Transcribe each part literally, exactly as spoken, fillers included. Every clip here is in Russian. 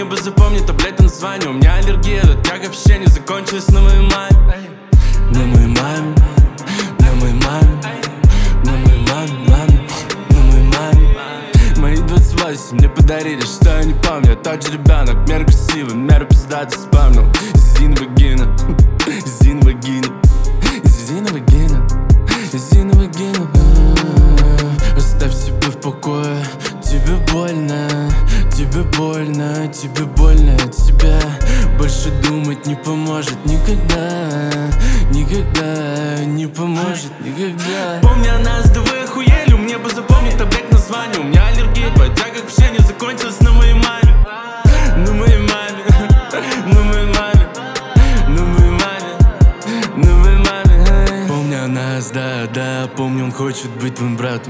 бы запомнить таблетки название. У меня аллергия, до тяг общения закончилась на моей маме. На моей маме, на моей маме, на моей маме, маме, на моей маме. Мои двадцать восемь мне подарили, что я не помню. Я тот же ребенок, мер красивый, меру пиздатый вспомнил. Зин вагина, зин вагина, зин вагина, зин вагина. Оставь себя в покое, тебе больно, тебе больно, тебе больно от себя. Больше думать не поможет никогда, никогда не поможет никогда. Помню, нас двое хуели, мне бы запомнить таблетки название. У меня аллергия, твоя тяга к общению закончилась на моей маме. На моей маме, на моей маме, на моей маме, на моей маме. Помню нас, да, да, помню, он хочет быть твоим братом.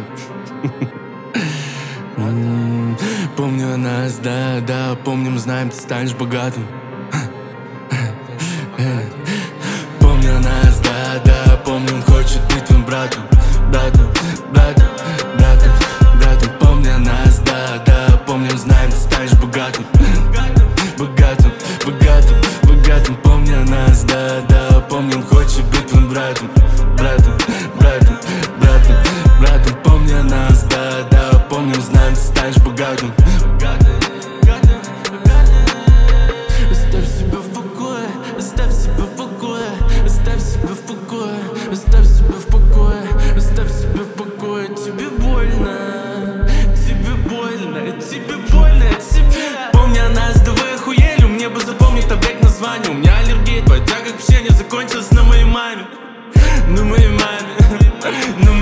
Помню о нас, да, да, помним, знаем, ты станешь богатым. Помню о нас, да, да, помню, он хочет быть твоим братом. Братом, братом, братом, братом. Помню о нас, да, да, помним, знаем, ты станешь богатым. Богатым, богатым, богатым. Помню о нас, да, да, помню, он хочет быть твоим братом. Братом, братом, братом, братом. Помню о нас, да, да, помним, знаем, ты станешь богатым. Оставь себя в покое, оставь себя в покое, оставь себя в покое, оставь себя в покое, оставь себя в покое. Тебе больно, тебе больно, тебе больно от себя. Помню о нас двое хуели, мне бы запомнить таблетки название. У меня аллергия, твоя тяга к общению закончилась на моей маме. На моей маме, на